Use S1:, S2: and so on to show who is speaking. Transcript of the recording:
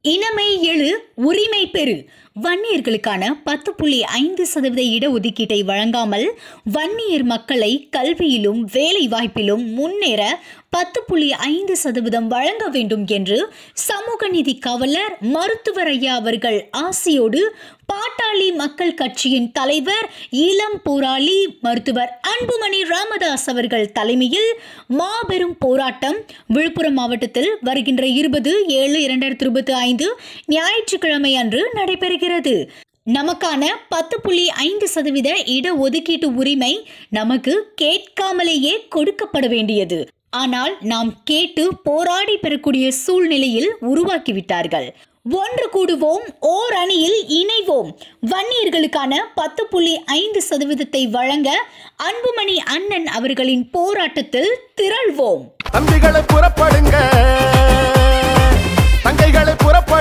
S1: இனமை எழு உரிமை பெறு. வன்னியர்களுக்கான 10.5% இடஒதுக்கீட்டை வழங்காமல் வன்னியர் மக்களை கல்வியிலும் வேலை வாய்ப்பிலும் முன்னேற 10.5% வழங்க வேண்டும் என்று சமூக நீதி காவலர் மருத்துவர் ஐயா அவர்கள் ஆசியோடு பாட்டாளி மக்கள் கட்சியின் தலைவர் இளம் போராளி மருத்துவர் அன்புமணி ராமதாஸ் அவர்கள் தலைமையில் மாபெரும் போராட்டம் விழுப்புரம் மாவட்டத்தில் வருகின்ற 20/7/2025 ஞாயிற்றுக்கிழமை அன்று நடைபெறுகிறது. நமக்கான 10.5% இடஒதுக்கீட்டு உரிமை நமக்கு கேட்காமலேயே கொடுக்கப்பட வேண்டியது. ஆனால் நாம் கேட்டு போராடி பெறக்கூடிய சூழ்நிலையில் உருவாக்கிவிட்டார்கள். ஒன்று கூடுவோம், ஓர் அணியில் இணைவோம். வன்னியர்களுக்கான 10.5% வழங்க அன்புமணி அண்ணன் அவர்களின் போராட்டத்தில் திரள்வோம்.
S2: தம்பிகளை புறப்படுங்க, தங்கைகளை புறப்படு.